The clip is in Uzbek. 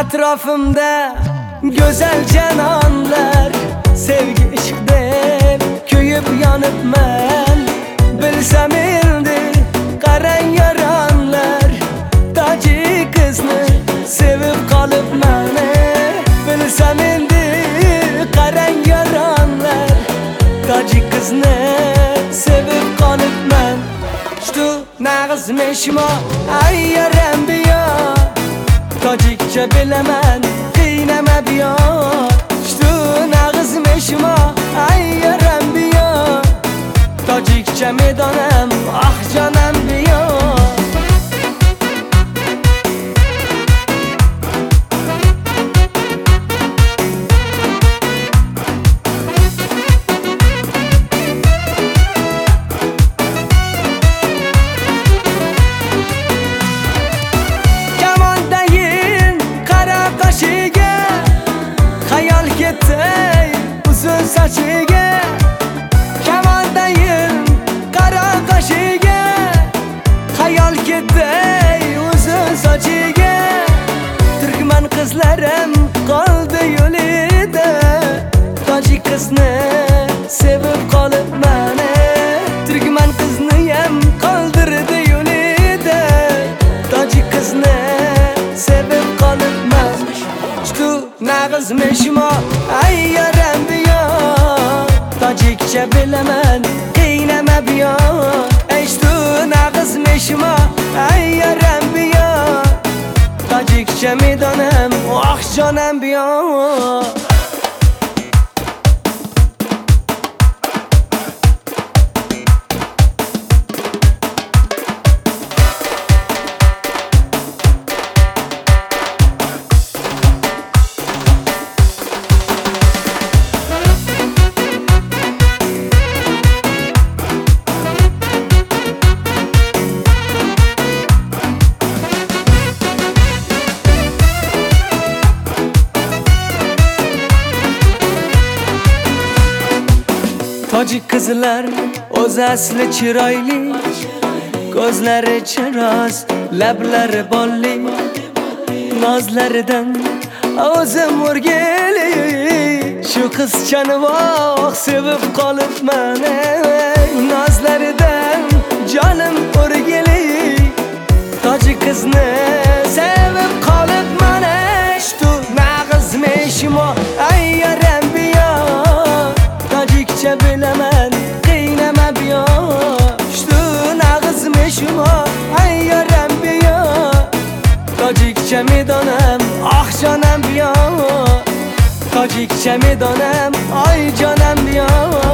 Etrafımda güzel cananlar, sevgi ishq deb kuyib yonibman. Bilsam endi qarang yaranlar, tojik qizni sevib qolibman. Bilsam endi qarang yaranlar, tojik qizni sevib qolibman. Что nag'izmi shimo ay yaram biyo, tojikcha bilaman qiynama biyo. Что nag'izmi shimo ay yaram biyo, tojikcha medonam ah jonam biyo. Hayal ketay uzun sachiga, kamondayin qara qoshiga. Hayal ketay uzun sachiga, turkman qizlarim qoldi yo'lida, tojik qizni sevib qolibman. Turkman qizniyam qoldirdi yo'lida, tojik qizni sevib qolibman. Что nag'izmi shimo ay yaram biyo, tojikcha bilaman qiynama biyo. Что nag'izmi shimo ay yaram biyo, tojikcha medonam ah jonam biyo. Tojik qizlar o'z asli chiroyli, ko'zlari chiroz, lablari bolli, nozlaridan o'zim o'rgili. Shu qizchani voh sevib qolibman, nozlaridan jonim o'rgili, tojik qizni sevib qolibman. Что nag'izmi shimo ay yaram biyo, tojikcha bilaman qiynama biyo. Что nag'izmi shimo ay yaram biyo, tojikcha medonam ah jonam biyo, tojikcha medonam ay jonam biyo.